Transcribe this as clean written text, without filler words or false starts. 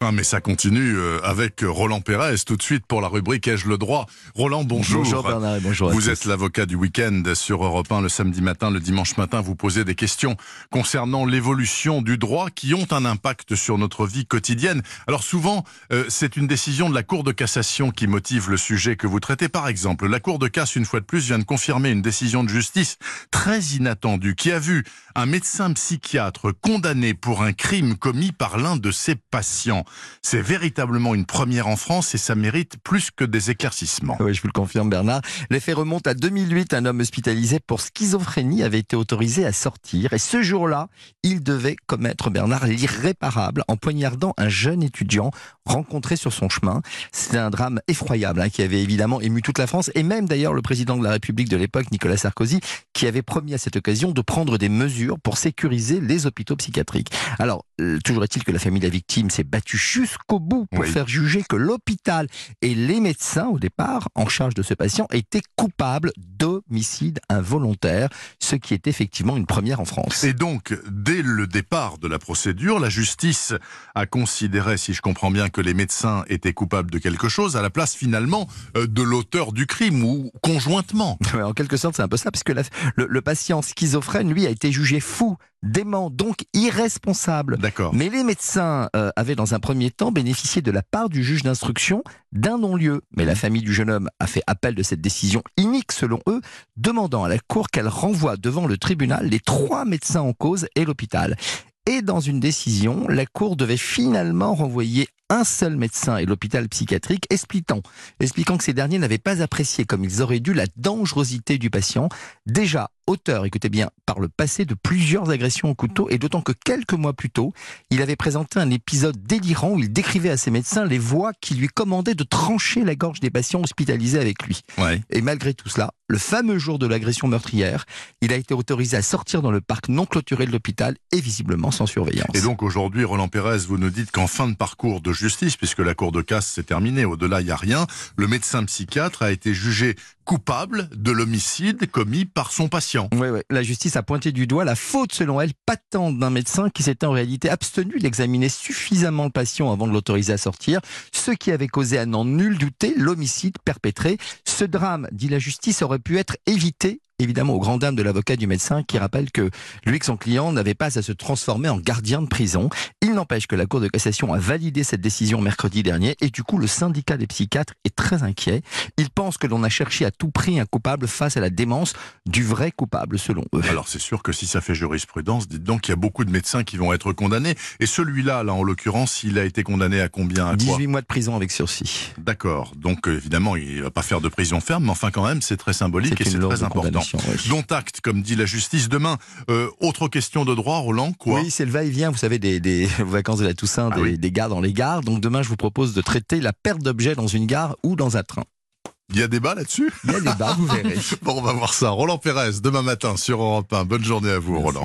Ah, mais ça continue avec Roland Pérez tout de suite pour la rubrique Ai-je le droit. Roland, bonjour. Bonjour Bernard et bonjour à tous. Vous êtes l'avocat du week-end sur Europe 1 le samedi matin, le dimanche matin. Vous posez des questions concernant l'évolution du droit qui ont un impact sur notre vie quotidienne. Alors souvent, c'est une décision de la Cour de cassation qui motive le sujet que vous traitez. Par exemple, la Cour de casse, une fois de plus, vient de confirmer une décision de justice très inattendue qui a vu un médecin psychiatre condamné pour un crime commis par l'un de ses patients. C'est véritablement une première en France et ça mérite plus que des éclaircissements. Oui, je vous le confirme Bernard. Les faits remontent à 2008. Un homme hospitalisé pour schizophrénie avait été autorisé à sortir. Et ce jour-là, il devait commettre, Bernard, l'irréparable en poignardant un jeune étudiant rencontré sur son chemin. C'était un drame effroyable qui avait évidemment ému toute la France et même d'ailleurs le président de la République de l'époque, Nicolas Sarkozy, qui avait promis à cette occasion de prendre des mesures pour sécuriser les hôpitaux psychiatriques. Alors, toujours est-il que la famille de la victime s'est battue jusqu'au bout pour faire juger que l'hôpital et les médecins, au départ, en charge de ce patient, étaient coupables d'homicide involontaire, ce qui est effectivement une première en France. Et donc, dès le départ de la procédure, la justice a considéré, si je comprends bien, que les médecins étaient coupables de quelque chose, à la place finalement de l'auteur du crime, ou conjointement. Ouais, en quelque sorte, c'est un peu ça, puisque le patient schizophrène, lui, a été jugé fou, dément, donc irresponsable. D'accord. Mais les médecins avaient dans un premier temps bénéficié de la part du juge d'instruction d'un non-lieu. Mais la famille du jeune homme a fait appel de cette décision inique selon eux, demandant à la Cour qu'elle renvoie devant le tribunal les 3 médecins en cause et l'hôpital. Et dans une décision, la Cour devait finalement renvoyer un seul médecin et l'hôpital psychiatrique, expliquant que ces derniers n'avaient pas apprécié comme ils auraient dû la dangerosité du patient, déjà auteur, écoutez bien, par le passé de plusieurs agressions au couteau, et d'autant que quelques mois plus tôt, il avait présenté un épisode délirant où il décrivait à ses médecins les voix qui lui commandaient de trancher la gorge des patients hospitalisés avec lui. Ouais. Et malgré tout cela, le fameux jour de l'agression meurtrière, il a été autorisé à sortir dans le parc non clôturé de l'hôpital et visiblement sans surveillance. Et donc aujourd'hui, Roland Pérez, vous nous dites qu'en fin de parcours de justice, puisque la Cour de casse s'est terminée, au-delà il n'y a rien, le médecin psychiatre a été jugé coupable de l'homicide commis par son patient. Oui, la justice a pointé du doigt la faute, selon elle, patente d'un médecin qui s'était en réalité abstenu d'examiner suffisamment le patient avant de l'autoriser à sortir, ce qui avait causé à n'en nul douter l'homicide perpétré. Ce drame, dit la justice, aurait pu être évité, évidemment, aux grand dames de l'avocat du médecin qui rappelle que lui et son client n'avaient pas à se transformer en gardien de prison. Il n'empêche que la Cour de cassation a validé cette décision mercredi dernier et du coup le syndicat des psychiatres est très inquiet. Il pense que l'on a cherché à tout prix un coupable face à la démence du vrai coupable selon eux. Alors c'est sûr que si ça fait jurisprudence, dites donc qu'il y a beaucoup de médecins qui vont être condamnés. Et celui-là, là en l'occurrence, il a été condamné à combien, à 18 mois de prison avec sursis. D'accord. Donc évidemment, il ne va pas faire de prison ferme, mais enfin quand même, c'est très symbolique et c'est très important. Oui. Dont acte, comme dit la justice. Demain, autre question de droit, Roland, quoi ? Oui, c'est le va-et-vient, vous savez, des vacances de la Toussaint, des gares dans les gares. Donc demain, je vous propose de traiter la perte d'objets dans une gare ou dans un train. Il y a débat là-dessus ? Il y a débat, vous verrez. Bon, on va voir ça. Roland Pérez, demain matin sur Europe 1. Bonne journée à vous, Roland.